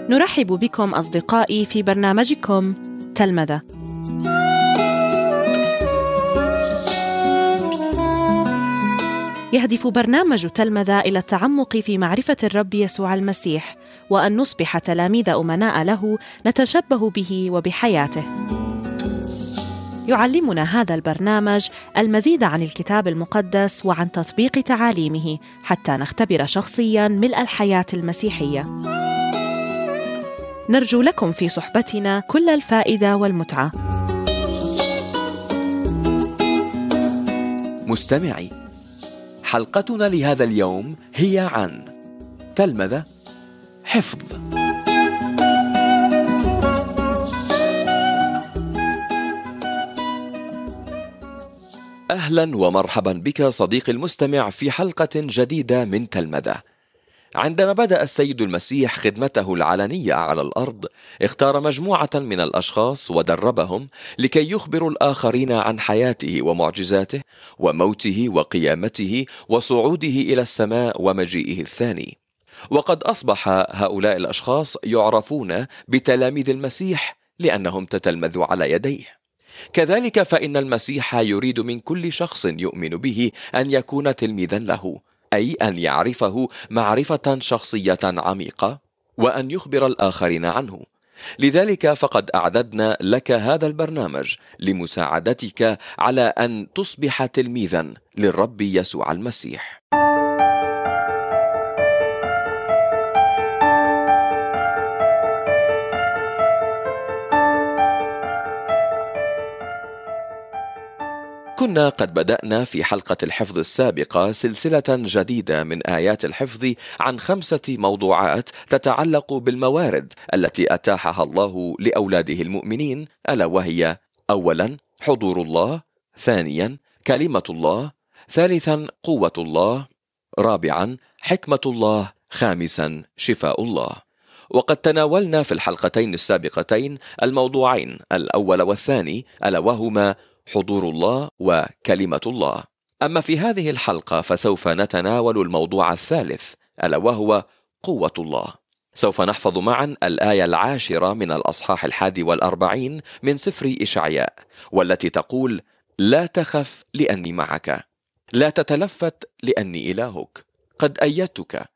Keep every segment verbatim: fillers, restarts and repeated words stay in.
نرحب بكم أصدقائي في برنامجكم تلمذة. يهدف برنامج تلمذة إلى التعمق في معرفة الرب يسوع المسيح، وأن نصبح تلاميذ أمناء له نتشبه به وبحياته. يعلمنا هذا البرنامج المزيد عن الكتاب المقدس وعن تطبيق تعاليمه حتى نختبر شخصياً ملء الحياة المسيحية. نرجو لكم في صحبتنا كل الفائدة والمتعة. مستمعي، حلقتنا لهذا اليوم هي عن تلمذة حفظ. أهلا ومرحبا بك صديقي المستمع في حلقة جديدة من تلمذة. عندما بدأ السيد المسيح خدمته العلنية على الأرض، اختار مجموعة من الأشخاص ودربهم لكي يخبروا الآخرين عن حياته ومعجزاته وموته وقيامته وصعوده إلى السماء ومجيئه الثاني. وقد أصبح هؤلاء الأشخاص يعرفون بتلاميذ المسيح لأنهم تتلمذوا على يديه. كذلك فإن المسيح يريد من كل شخص يؤمن به أن يكون تلميذا له، أي أن يعرفه معرفة شخصية عميقة وأن يخبر الآخرين عنه. لذلك فقد أعددنا لك هذا البرنامج لمساعدتك على أن تصبح تلميذا للرب يسوع المسيح. كنا قد بدأنا في حلقة الحفظ السابقة سلسلة جديدة من آيات الحفظ عن خمسة موضوعات تتعلق بالموارد التي أتاحها الله لأولاده المؤمنين، ألا وهي: أولا حضور الله، ثانيا كلمة الله، ثالثا قوة الله، رابعا حكمة الله، خامسا شفاء الله. وقد تناولنا في الحلقتين السابقتين الموضوعين الأول والثاني، ألا وهما حضور الله وكلمة الله. أما في هذه الحلقة فسوف نتناول الموضوع الثالث، ألا وهو قوة الله. سوف نحفظ معا الآية العاشرة من الأصحاح الحادي والأربعين من سفر إشعياء، والتي تقول: لا تخف لأني معك، لا تتلفت لأني إلهك، قد أيدتك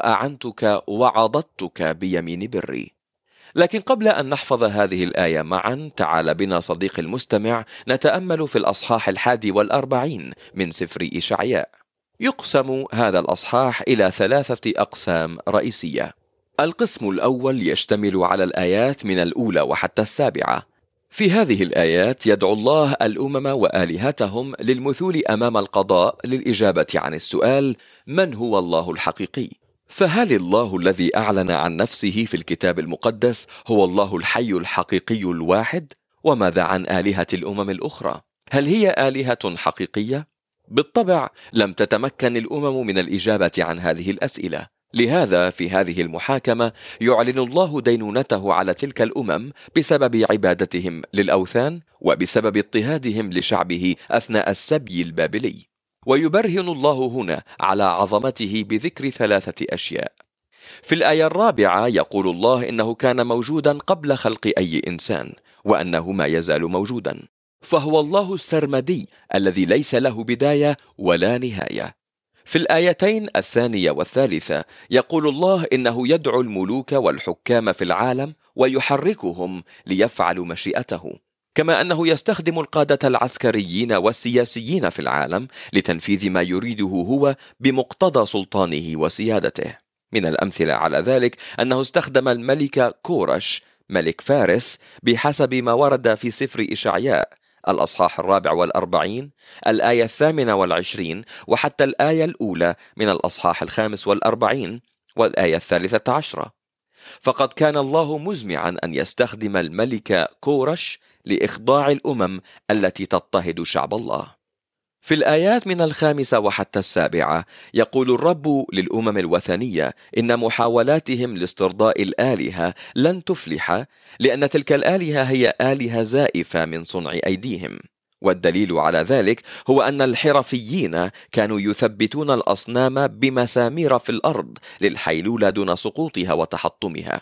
وأعنتك وعضدتك بيمين بري. لكن قبل أن نحفظ هذه الآية معا، تعال بنا صديقي المستمع نتأمل في الأصحاح الحادي والأربعين من سفر إشعياء. يقسم هذا الأصحاح إلى ثلاثة أقسام رئيسية. القسم الأول يشتمل على الآيات من الأولى وحتى السابعة. في هذه الآيات يدعو الله الأمم وآلهتهم للمثول أمام القضاء للإجابة عن السؤال: من هو الله الحقيقي؟ فهل الله الذي أعلن عن نفسه في الكتاب المقدس هو الله الحي الحقيقي الواحد؟ وماذا عن آلهة الأمم الأخرى؟ هل هي آلهة حقيقية؟ بالطبع لم تتمكن الأمم من الإجابة عن هذه الأسئلة. لهذا في هذه المحاكمة يعلن الله دينونته على تلك الأمم بسبب عبادتهم للأوثان وبسبب اضطهادهم لشعبه أثناء السبي البابلي. ويبرهن الله هنا على عظمته بذكر ثلاثة أشياء. في الآية الرابعة يقول الله إنه كان موجودا قبل خلق أي إنسان، وأنه ما يزال موجودا، فهو الله السرمدي الذي ليس له بداية ولا نهاية. في الآيتين الثانية والثالثة يقول الله إنه يدعو الملوك والحكام في العالم ويحركهم ليفعلوا مشيئته، كما أنه يستخدم القادة العسكريين والسياسيين في العالم لتنفيذ ما يريده هو بمقتضى سلطانه وسيادته. من الأمثلة على ذلك أنه استخدم الملك كورش ملك فارس بحسب ما ورد في سفر إشعياء الأصحاح الرابع والأربعين، الآية الثامنة والعشرين، وحتى الآية الأولى من الأصحاح الخامس والأربعين والآية الثالثة عشرة. فقد كان الله مزمعا أن يستخدم الملك كورش لإخضاع الأمم التي تضطهد شعب الله. في الآيات من الخامسة وحتى السابعة يقول الرب للأمم الوثنية إن محاولاتهم لاسترضاء الآلهة لن تفلح، لأن تلك الآلهة هي آلهة زائفة من صنع أيديهم. والدليل على ذلك هو أن الحرفيين كانوا يثبتون الأصنام بمسامير في الأرض للحيلولة دون سقوطها وتحطمها.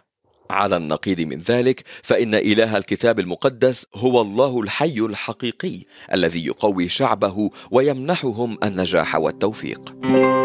على النقيض من ذلك، فإن إله الكتاب المقدس هو الله الحي الحقيقي الذي يقوي شعبه ويمنحهم النجاح والتوفيق.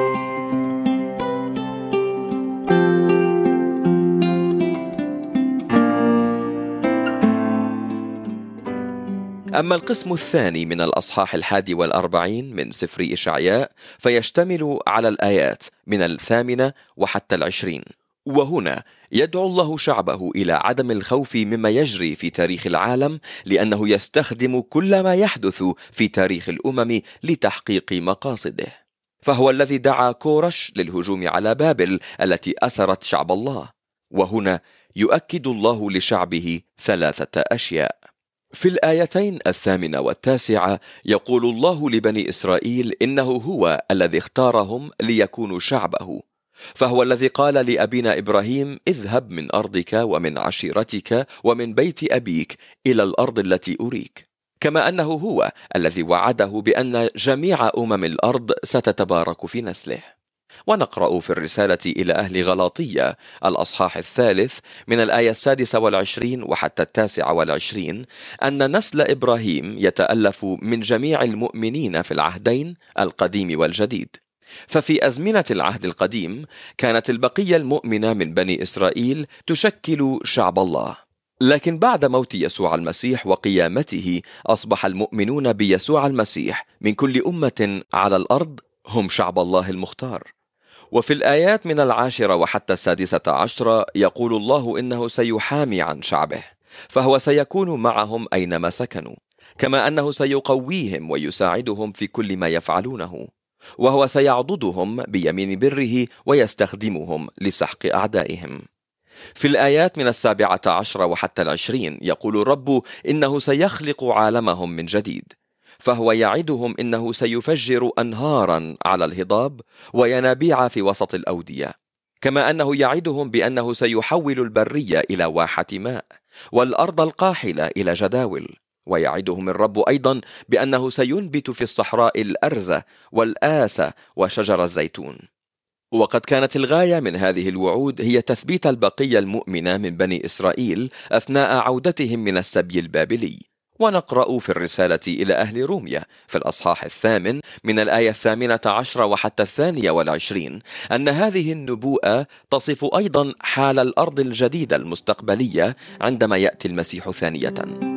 أما القسم الثاني من الأصحاح الحادي والأربعين من سفر إشعياء فيشتمل على الآيات من الثامنة وحتى العشرين، وهنا يدعو الله شعبه إلى عدم الخوف مما يجري في تاريخ العالم، لأنه يستخدم كل ما يحدث في تاريخ الأمم لتحقيق مقاصده. فهو الذي دعا كورش للهجوم على بابل التي أسرت شعب الله، وهنا يؤكد الله لشعبه ثلاثة أشياء. في الآيتين الثامنة والتاسعة يقول الله لبني إسرائيل إنه هو الذي اختارهم ليكونوا شعبه، فهو الذي قال لأبينا إبراهيم: اذهب من أرضك ومن عشيرتك ومن بيت أبيك إلى الأرض التي أريك. كما أنه هو الذي وعده بأن جميع أمم الأرض ستتبارك في نسله. ونقرأ في الرسالة إلى أهل غلاطية الأصحاح الثالث من الآية السادسة والعشرين وحتى التاسعة والعشرين أن نسل إبراهيم يتألف من جميع المؤمنين في العهدين القديم والجديد. ففي أزمنة العهد القديم كانت البقية المؤمنة من بني إسرائيل تشكل شعب الله، لكن بعد موت يسوع المسيح وقيامته أصبح المؤمنون بيسوع المسيح من كل أمة على الأرض هم شعب الله المختار. وفي الآيات من العاشرة وحتى السادسة عشرة يقول الله إنه سيحامي عن شعبه، فهو سيكون معهم أينما سكنوا، كما أنه سيقويهم ويساعدهم في كل ما يفعلونه، وهو سيعضدهم بيمين بره ويستخدمهم لسحق أعدائهم. في الآيات من السابعة عشرة وحتى العشرين يقول الرب إنه سيخلق عالمهم من جديد، فهو يعدهم إنه سيفجر أنهارا على الهضاب وينابيع في وسط الأودية، كما أنه يعدهم بأنه سيحول البرية إلى واحة ماء والأرض القاحلة إلى جداول. ويعدهم الرب أيضا بأنه سينبت في الصحراء الأرز والآس وشجر الزيتون. وقد كانت الغاية من هذه الوعود هي تثبيت البقية المؤمنة من بني إسرائيل أثناء عودتهم من السبي البابلي. ونقرأ في الرسالة إلى أهل روميا في الأصحاح الثامن من الآية الثامنة عشرة وحتى الثانية والعشرين أن هذه النبوءة تصف أيضا حال الأرض الجديدة المستقبلية عندما يأتي المسيح ثانية.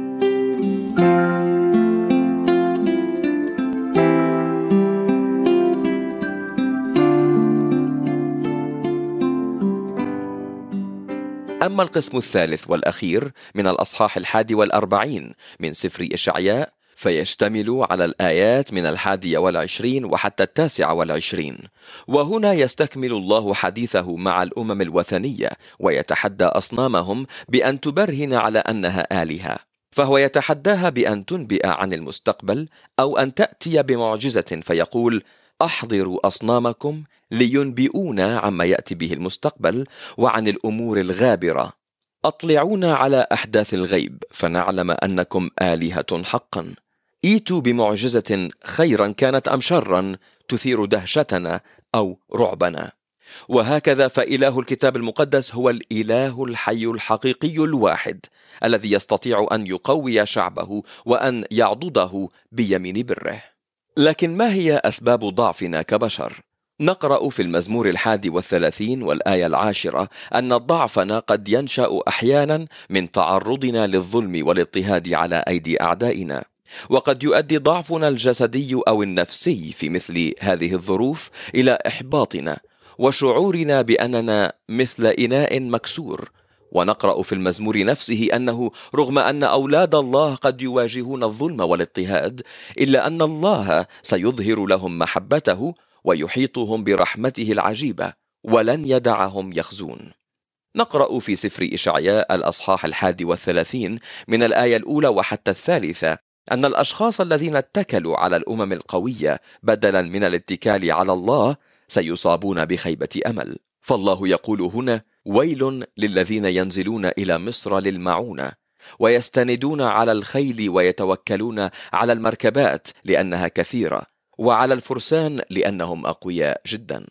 أما القسم الثالث والأخير من الأصحاح الحادي والأربعين من سفر إشعياء فيشتمل على الآيات من الحادية والعشرين وحتى التاسعة والعشرين، وهنا يستكمل الله حديثه مع الأمم الوثنية ويتحدى أصنامهم بأن تبرهن على أنها آلهة، فهو يتحداها بأن تنبئ عن المستقبل أو أن تأتي بمعجزة فيقول: أحضروا أصنامكم لينبئونا عما يأتي به المستقبل وعن الأمور الغابرة، أطلعونا على أحداث الغيب فنعلم أنكم آلهة حقا، إيتوا بمعجزة خيرا كانت أم شرا تثير دهشتنا أو رعبنا. وهكذا فإله الكتاب المقدس هو الإله الحي الحقيقي الواحد الذي يستطيع أن يقوي شعبه وأن يعضده بيمين بره. لكن ما هي أسباب ضعفنا كبشر؟ نقرأ في المزمور الحادي والثلاثين والآية العاشرة أن ضعفنا قد ينشأ أحيانا من تعرضنا للظلم والاضطهاد على أيدي أعدائنا، وقد يؤدي ضعفنا الجسدي أو النفسي في مثل هذه الظروف إلى إحباطنا وشعورنا بأننا مثل إناء مكسور. ونقرأ في المزمور نفسه أنه رغم أن أولاد الله قد يواجهون الظلم والاضطهاد إلا أن الله سيظهر لهم محبته ويحيطهم برحمته العجيبة ولن يدعهم يخزون. نقرأ في سفر إشعياء الأصحاح الحادي والثلاثين من الآية الأولى وحتى الثالثة أن الأشخاص الذين اتكلوا على الأمم القوية بدلا من الاتكال على الله سيصابون بخيبة أمل. فالله يقول هنا: ويل للذين ينزلون إلى مصر للمعونة ويستندون على الخيل ويتوكلون على المركبات لأنها كثيرة وعلى الفرسان لأنهم أقوياء جدا.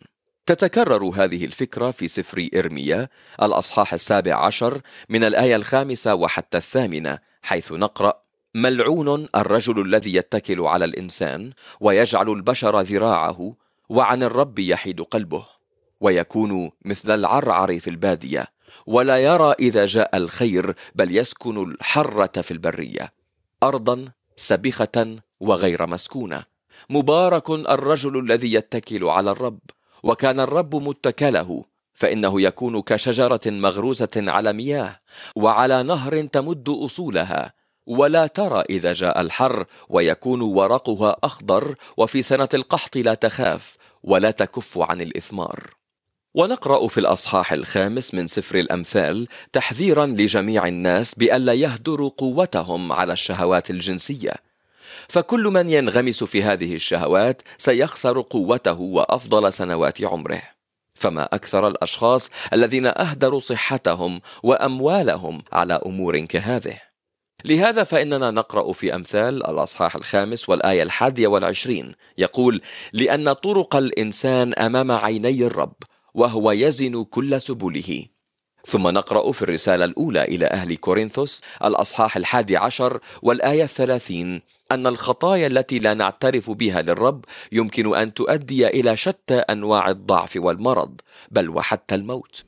تتكرر هذه الفكرة في سفر إرميا الأصحاح السابع عشر من الآية الخامسة وحتى الثامنة، حيث نقرأ: ملعون الرجل الذي يتكل على الإنسان ويجعل البشر ذراعه، وعن الرب يحيد قلبه، ويكون مثل العرعر في البادية، ولا يرى إذا جاء الخير، بل يسكن الحرة في البرية، أرضا سبخة وغير مسكونة. مبارك الرجل الذي يتكل على الرب، وكان الرب متكله، فإنه يكون كشجرة مغروسة على مياه، وعلى نهر تمد أصولها، ولا ترى إذا جاء الحر، ويكون ورقها أخضر، وفي سنة القحط لا تخاف ولا تكف عن الإثمار. ونقرأ في الأصحاح الخامس من سفر الأمثال تحذيرا لجميع الناس بألا يهدروا قوتهم على الشهوات الجنسية، فكل من ينغمس في هذه الشهوات سيخسر قوته وأفضل سنوات عمره. فما أكثر الأشخاص الذين أهدروا صحتهم وأموالهم على أمور كهذه. لهذا فإننا نقرأ في أمثال الأصحاح الخامس والآية الحادية والعشرين، يقول: لأن طرق الإنسان أمام عيني الرب، وهو يزن كل سبله. ثم نقرأ في الرسالة الأولى إلى أهل كورنثوس الأصحاح الحادي عشر والآية الثلاثين أن الخطايا التي لا نعترف بها للرب يمكن أن تؤدي إلى شتى أنواع الضعف والمرض، بل وحتى الموت.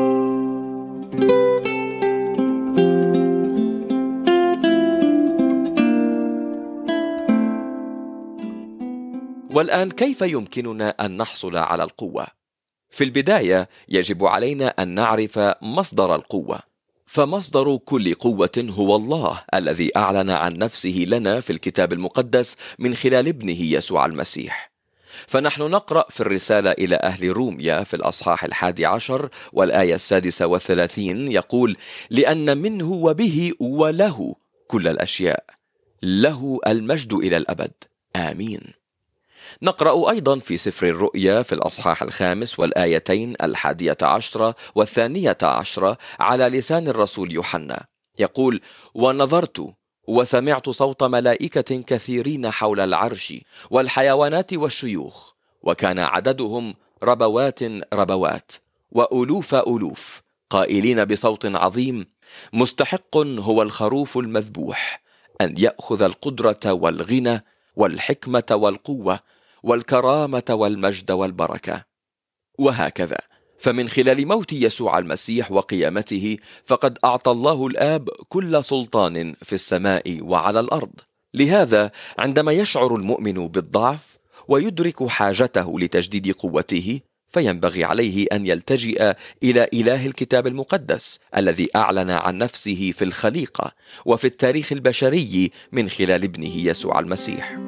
والآن كيف يمكننا أن نحصل على القوة؟ في البداية يجب علينا أن نعرف مصدر القوة، فمصدر كل قوة هو الله الذي أعلن عن نفسه لنا في الكتاب المقدس من خلال ابنه يسوع المسيح. فنحن نقرأ في الرسالة إلى أهل روميا في الأصحاح الحادي عشر والآية السادسة والثلاثين، يقول: لأن منه وبه وله كل الأشياء، له المجد إلى الأبد، آمين. نقرأ أيضا في سفر الرؤيا في الأصحاح الخامس والآيتين الحادية عشرة والثانية عشرة على لسان الرسول يوحنا، يقول: ونظرت وسمعت صوت ملائكة كثيرين حول العرش والحيوانات والشيوخ، وكان عددهم ربوات ربوات وألوف ألوف، قائلين بصوت عظيم: مستحق هو الخروف المذبوح أن يأخذ القدرة والغنى والحكمة والقوة والكرامة والمجد والبركة. وهكذا، فمن خلال موت يسوع المسيح وقيامته فقد أعطى الله الآب كل سلطان في السماء وعلى الأرض. لهذا عندما يشعر المؤمن بالضعف ويدرك حاجته لتجديد قوته، فينبغي عليه أن يلتجئ إلى إله الكتاب المقدس الذي أعلن عن نفسه في الخليقة وفي التاريخ البشري من خلال ابنه يسوع المسيح.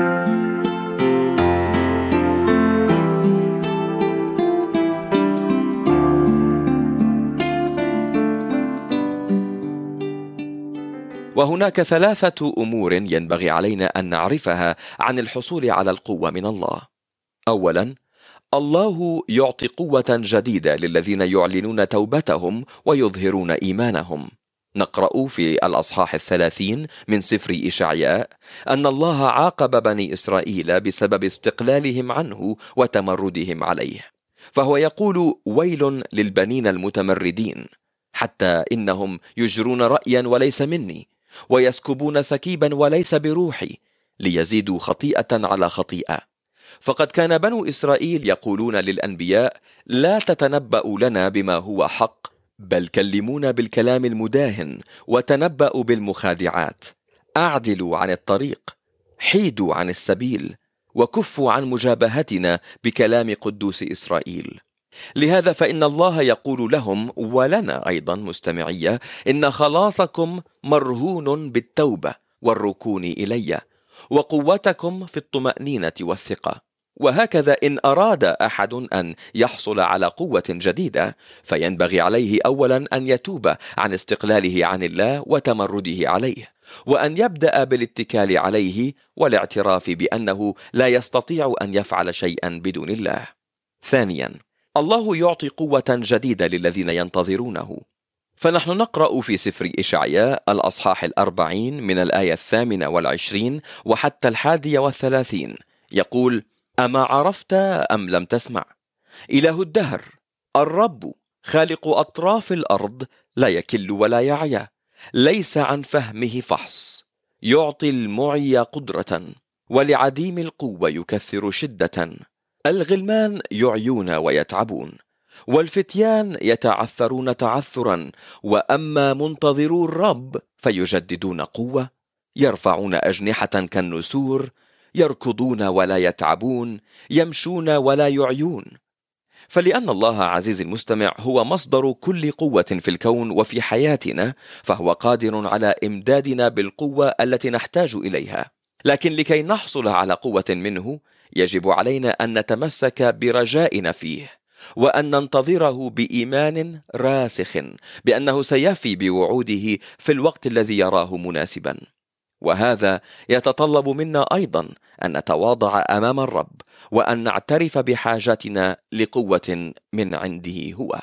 وهناك ثلاثة أمور ينبغي علينا أن نعرفها عن الحصول على القوة من الله. أولا، الله يعطي قوة جديدة للذين يعلنون توبتهم ويظهرون إيمانهم. نقرأ في الأصحاح الثلاثين من سفر إشعياء أن الله عاقب بني إسرائيل بسبب استقلالهم عنه وتمردهم عليه، فهو يقول: ويل للبنين المتمردين، حتى إنهم يجرون رأيا وليس مني، ويسكبون سكيبا وليس بروحي، ليزيدوا خطيئة على خطيئة. فقد كان بنو إسرائيل يقولون للأنبياء: لا تتنبأوا لنا بما هو حق، بل كلمونا بالكلام المداهن، وتنبأوا بالمخادعات. أعدلوا عن الطريق، حيدوا عن السبيل، وكفوا عن مجابهتنا بكلام قدوس إسرائيل. لهذا فإن الله يقول لهم ولنا أيضا مستمعية: إن خلاصكم مرهون بالتوبة والركون إلي، وقوتكم في الطمأنينة والثقة. وهكذا إن أراد أحد أن يحصل على قوة جديدة، فينبغي عليه أولا أن يتوب عن استقلاله عن الله وتمرده عليه، وأن يبدأ بالاتكال عليه والاعتراف بأنه لا يستطيع أن يفعل شيئا بدون الله. ثانيا، الله يعطي قوة جديدة للذين ينتظرونه. فنحن نقرأ في سفر إشعياء الأصحاح الأربعين من الآية الثامنة والعشرين وحتى الحادية والثلاثين، يقول: أما عرفت أم لم تسمع؟ إله الدهر، الرب خالق أطراف الأرض، لا يكل ولا يعيا، ليس عن فهمه فحص، يعطي المعي قدرة، ولعديم القوة يكثر شدة. الغلمان يعيون ويتعبون، والفتيان يتعثرون تعثرا، وأما منتظرو الرب فيجددون قوة، يرفعون أجنحة كالنسور، يركضون ولا يتعبون، يمشون ولا يعيون. فلأن الله عزيزي المستمع هو مصدر كل قوة في الكون وفي حياتنا، فهو قادر على إمدادنا بالقوة التي نحتاج إليها. لكن لكي نحصل على قوة منه يجب علينا أن نتمسك برجائنا فيه، وأن ننتظره بإيمان راسخ بأنه سيفي بوعوده في الوقت الذي يراه مناسبا. وهذا يتطلب منا أيضا أن نتواضع أمام الرب، وأن نعترف بحاجتنا لقوة من عنده هو.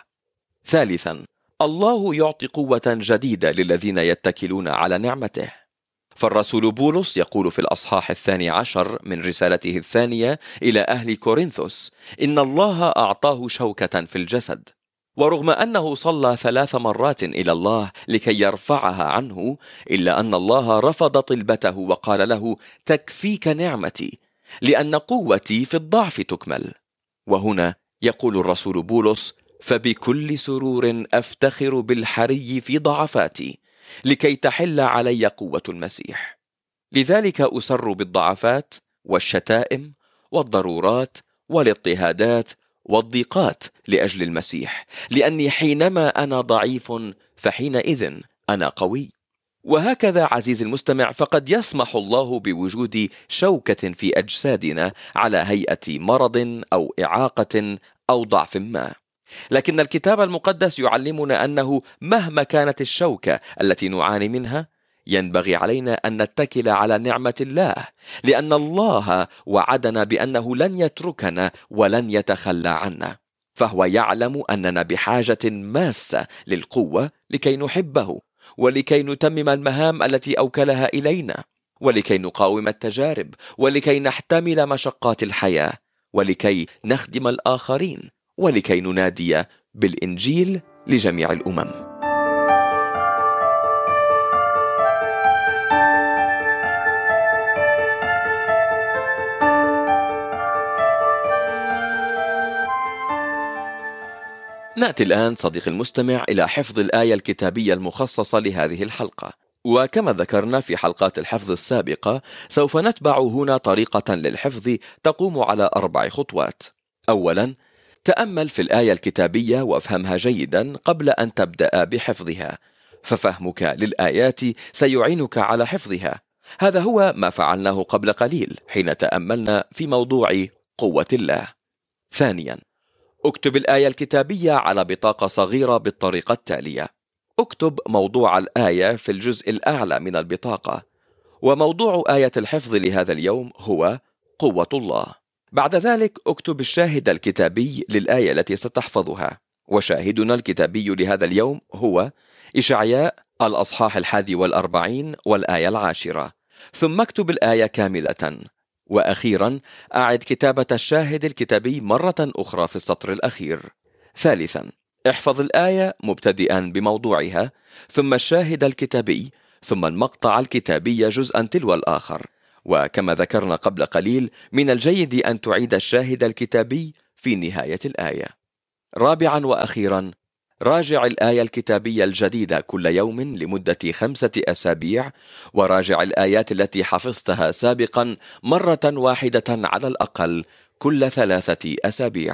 ثالثا، الله يعطي قوة جديدة للذين يتكلون على نعمته. فالرسول بولس يقول في الأصحاح الثاني عشر من رسالته الثانية إلى أهل كورنثوس إن الله أعطاه شوكة في الجسد، ورغم أنه صلى ثلاث مرات إلى الله لكي يرفعها عنه، إلا أن الله رفض طلبته وقال له: تكفيك نعمتي، لأن قوتي في الضعف تكمل. وهنا يقول الرسول بولس: فبكل سرور أفتخر بالحري في ضعفاتي، لكي تحل علي قوة المسيح. لذلك أسر بالضعفات والشتائم والضرورات والاضطهادات والضيقات لأجل المسيح، لأني حينما أنا ضعيف فحينئذ أنا قوي. وهكذا عزيزي المستمع، فقد يسمح الله بوجود شوكة في أجسادنا على هيئة مرض أو إعاقة أو ضعف ما، لكن الكتاب المقدس يعلمنا أنه مهما كانت الشوكة التي نعاني منها ينبغي علينا أن نتكل على نعمة الله، لأن الله وعدنا بأنه لن يتركنا ولن يتخلى عنا، فهو يعلم أننا بحاجة ماسة للقوة لكي نحبه، ولكي نتمم المهام التي أوكلها إلينا، ولكي نقاوم التجارب، ولكي نحتمل مشقات الحياة، ولكي نخدم الآخرين، ولكي ننادي بالإنجيل لجميع الأمم. نأتي الآن صديقي المستمع إلى حفظ الآية الكتابية المخصصة لهذه الحلقة. وكما ذكرنا في حلقات الحفظ السابقة، سوف نتبع هنا طريقة للحفظ تقوم على أربع خطوات. أولا، تأمل في الآية الكتابية وافهمها جيدا قبل أن تبدأ بحفظها، ففهمك للآيات سيعينك على حفظها. هذا هو ما فعلناه قبل قليل حين تأملنا في موضوع قوة الله. ثانيا، اكتب الآية الكتابية على بطاقة صغيرة بالطريقة التالية: اكتب موضوع الآية في الجزء الأعلى من البطاقة، وموضوع آية الحفظ لهذا اليوم هو قوة الله. بعد ذلك اكتب الشاهد الكتابي للآية التي ستحفظها، وشاهدنا الكتابي لهذا اليوم هو إشعياء الأصحاح الحادي والأربعين والآية العاشرة. ثم اكتب الآية كاملة. وأخيرا، أعد كتابة الشاهد الكتابي مرة أخرى في السطر الأخير. ثالثا، احفظ الآية مبتدئا بموضوعها، ثم الشاهد الكتابي، ثم المقطع الكتابي جزءا تلو الآخر. وكما ذكرنا قبل قليل، من الجيد أن تعيد الشاهد الكتابي في نهاية الآية. رابعا وأخيرا، راجع الآية الكتابية الجديدة كل يوم لمدة خمسة أسابيع، وراجع الآيات التي حفظتها سابقا مرة واحدة على الأقل كل ثلاثة أسابيع.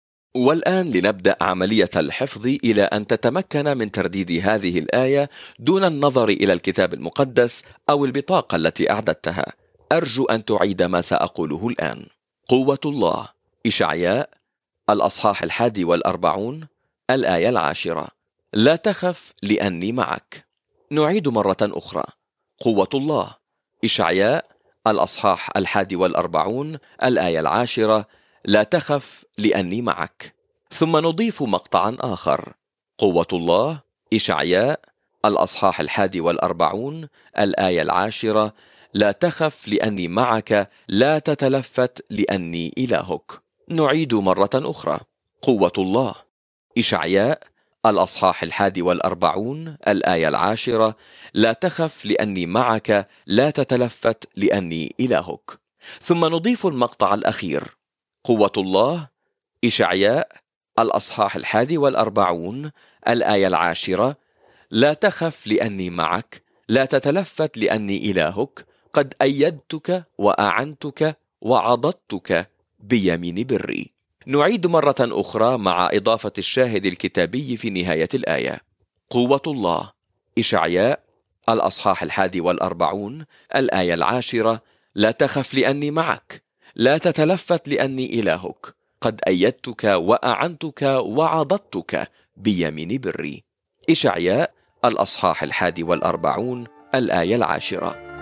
والآن لنبدأ عملية الحفظ إلى أن تتمكن من ترديد هذه الآية دون النظر إلى الكتاب المقدس أو البطاقة التي أعددتها. أرجو أن تعيد ما سأقوله الآن. قوة الله، إشعياء الأصحاح الحادي والأربعون الآية العاشرة: لا تخف لأني معك. نعيد مرة أخرى: قوة الله، إشعياء الأصحاح الحادي والأربعون الآية العاشرة: لا تخف لأني معك. ثم نضيف مقطعا آخر: قوة الله، إشعياء الأصحاح الحادي والأربعون الآية العاشرة: لا تخف لأني معك، لا تتلفت لأني إلهك. نعيد مرة أخرى: قوة الله. إشعياء الأصحاح الحادي والأربعون الآية العاشرة: لا تخف لأني معك، لا تتلفت لأني إلهك. ثم نضيف المقطع الأخير: قوة الله. إشعياء الأصحاح الحادي والأربعون الآية العاشرة: لا تخف لأني معك، لا تتلفت لأني إلهك، قد أيدتك وأعنتك وعضدتك بيمين بري. نعيد مرة أخرى مع إضافة الشاهد الكتابي في نهاية الآية: قوة الله. إشعياء الأصحاح الحادي والأربعون الآية العاشرة: لا تخف لأني معك، لا تتلفت لأني إلهك، قد أيدتك وأعنتك وعضدتك بيمين بري. إشعياء الأصحاح الحادي والأربعون الآية العاشرة.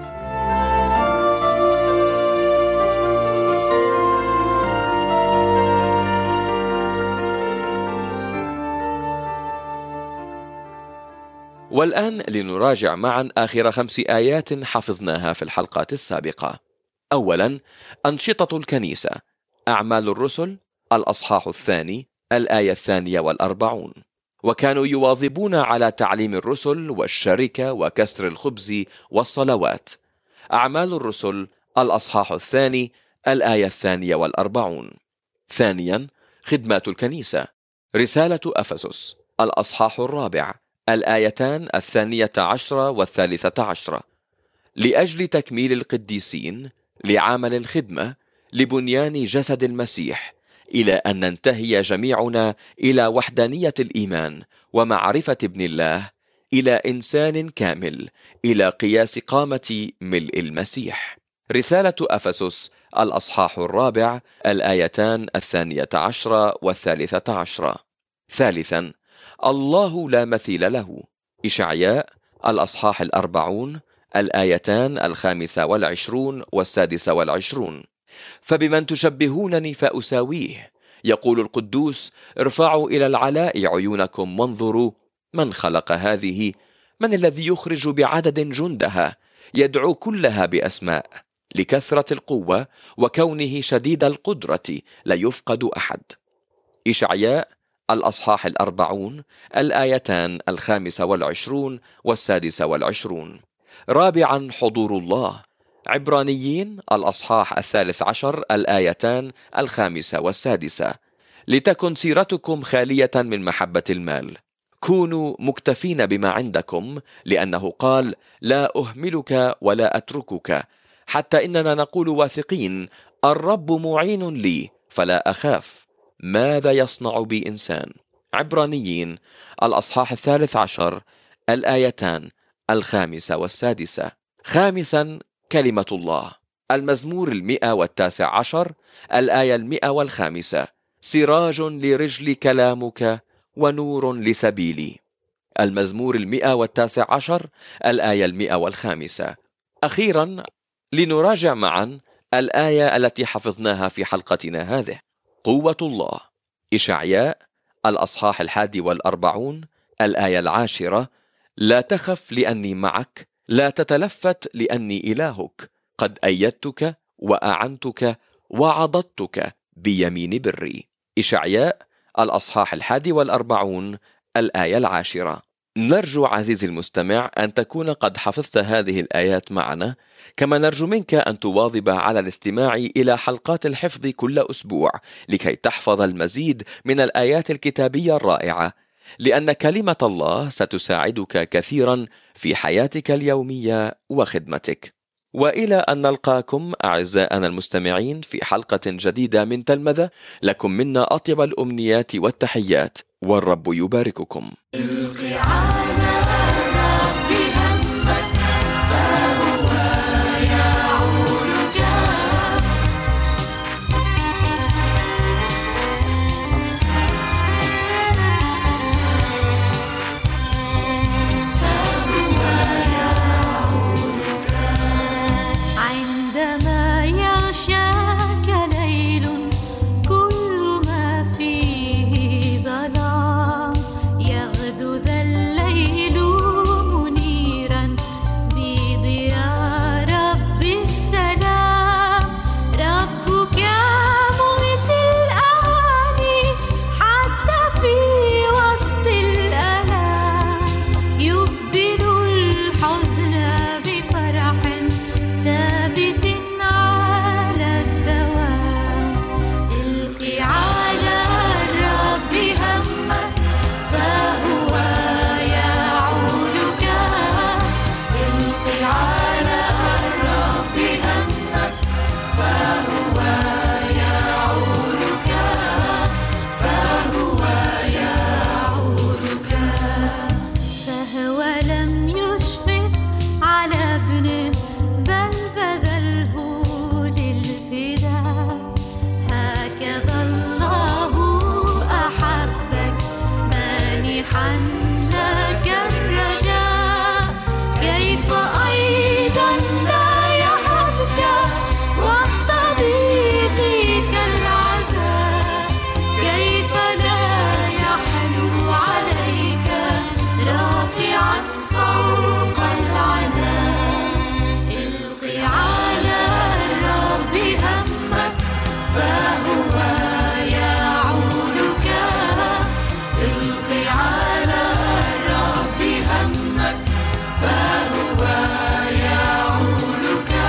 والآن لنراجع معا آخر خمس آيات حفظناها في الحلقات السابقة. أولا، أنشطة الكنيسة، أعمال الرسل الأصحاح الثاني الآية الثانية والأربعون: وكانوا يواظبون على تعليم الرسل والشركة وكسر الخبز والصلوات. أعمال الرسل الأصحاح الثاني الآية الثانية والأربعون. ثانيا، خدمات الكنيسة، رسالة أفسس الأصحاح الرابع الآيتان الثانية عشرة والثالثة عشرة: لأجل تكميل القديسين، لعمل الخدمة، لبنيان جسد المسيح، إلى أن ننتهي جميعنا إلى وحدانية الإيمان ومعرفة ابن الله، إلى إنسان كامل، إلى قياس قامة ملء المسيح. رسالة أفسس الأصحاح الرابع الآيتان الثانية عشرة والثالثة عشرة. ثالثا، الله لا مثيل له، إشعياء الأصحاح الأربعون الآيتان الخامسة والعشرون والسادسة والعشرون: فبمن تشبهونني فأساويه، يقول القدوس، ارفعوا إلى العلاء عيونكم وانظروا، من خلق هذه؟ من الذي يخرج بعدد جندها؟ يدعو كلها بأسماء، لكثرة القوة وكونه شديد القدرة لا يفقد أحد. إشعياء الأصحاح الأربعون الآيتان الخامسة والعشرون والسادسة والعشرون. رابعا، حضور الله، عبرانيين الأصحاح الثالث عشر الآيتان الخامسة والسادسة: لتكن سيرتكم خالية من محبة المال، كونوا مكتفين بما عندكم، لأنه قال: لا أهملك ولا أتركك، حتى إننا نقول واثقين: الرب معين لي فلا أخاف، ماذا يصنع بي إنسان؟ عبرانيين الأصحاح الثالث عشر الآيتان الخامسة والسادسة. خامسا، كلمة الله، المزمور المئة والتاسع عشر الآية المئة والخامسة: سراج لرجل كلامك ونور لسبيلي. المزمور المئة والتاسع عشر الآية المئة والخامسة. أخيرا، لنراجع معا الآية التي حفظناها في حلقتنا هذه: قوة الله، إشعياء الأصحاح الحادي والأربعون الآية العاشرة: لا تخف لأني معك، لا تتلفت لأني إلهك، قد أيدتك وأعنتك وعضدتك بيمين بري. إشعياء الأصحاح الحادي والأربعون الآية العاشرة. نرجو عزيزي المستمع أن تكون قد حفظت هذه الآيات معنا، كما نرجو منك أن تواظب على الاستماع إلى حلقات الحفظ كل أسبوع لكي تحفظ المزيد من الآيات الكتابية الرائعة، لأن كلمة الله ستساعدك كثيرا في حياتك اليومية وخدمتك. وإلى أن نلقاكم أعزائنا المستمعين في حلقة جديدة من تلمذة، لكم منا أطيب الأمنيات والتحيات، والرب يبارككم. يغدو فهو لم يشفق على ابنه بل بذله للفداء. هكذا الله أحبك مانحا لك الرجاء، كيف أيضا لا يهبك وقت ضيقك العذاب، كيف لا يحلو عليك رافعا فوق العناء. الق على الرب همك فهو يعولك، الق على الرب همك فهو يعولك.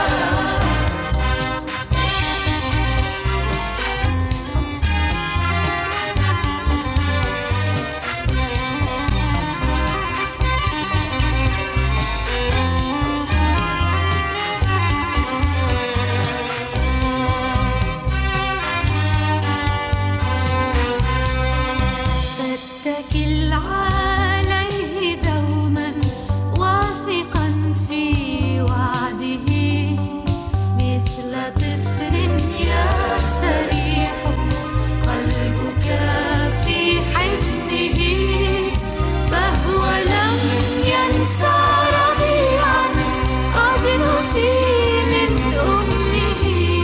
فاتكل عليه دوما واثقا في وعده، مثل طفل يستريح قلبك في حضنه، فهو لم ينسى رضيعا قد نسي من أمه،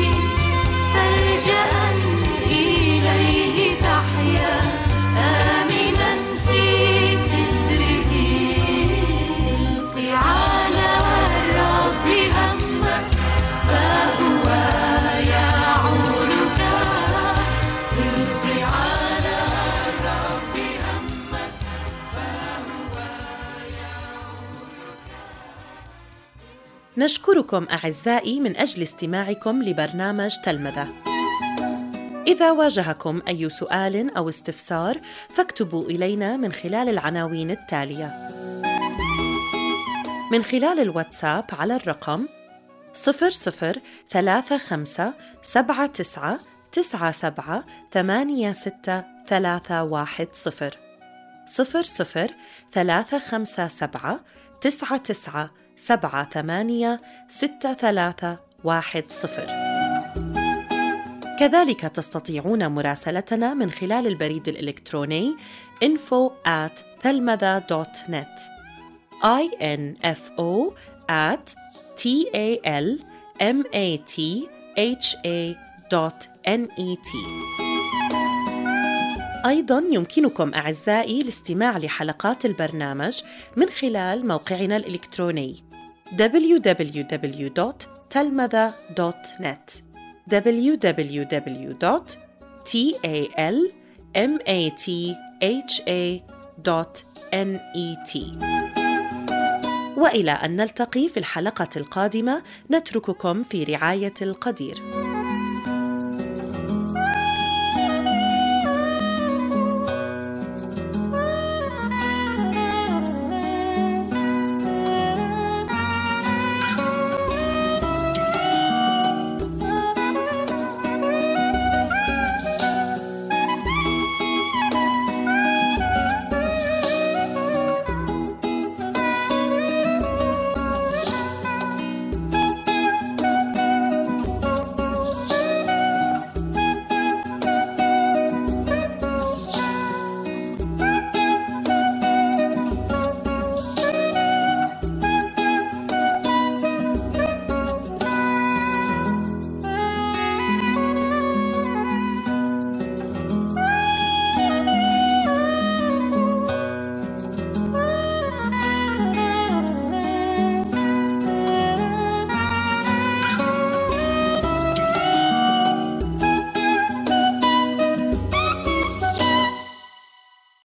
فالجأ إليه تحيا آمنا في ستره. الق على الرب همك فهو يعولك، الق على الرب همك فهو يعولك. نشكركم أعزائي من أجل استماعكم لبرنامج تلمذة. إذا واجهكم أي سؤال أو استفسار فاكتبوا إلينا من خلال العناوين التالية: من خلال الواتساب على الرقم صفر صفر ثلاثة خمسة سبعة تسعة تسعة سبعة ثمانية ستة ثلاثة واحد صفر صفر صفر ثلاثة خمسة سبعة تسعة تسعة سبعة ثمانية ستة ثلاثة واحد صفر. كذلك تستطيعون مراسلتنا من خلال البريد الإلكتروني info at telmatha dot net info at talmatha dot net. أيضاً يمكنكم أعزائي الاستماع لحلقات البرنامج من خلال موقعنا الإلكتروني دبليو دبليو دبليو دوت telmatha دوت net دبليو دبليو دبليو دوت talmatha دوت net. وإلى أن نلتقي في الحلقة القادمة نترككم في رعاية القدير.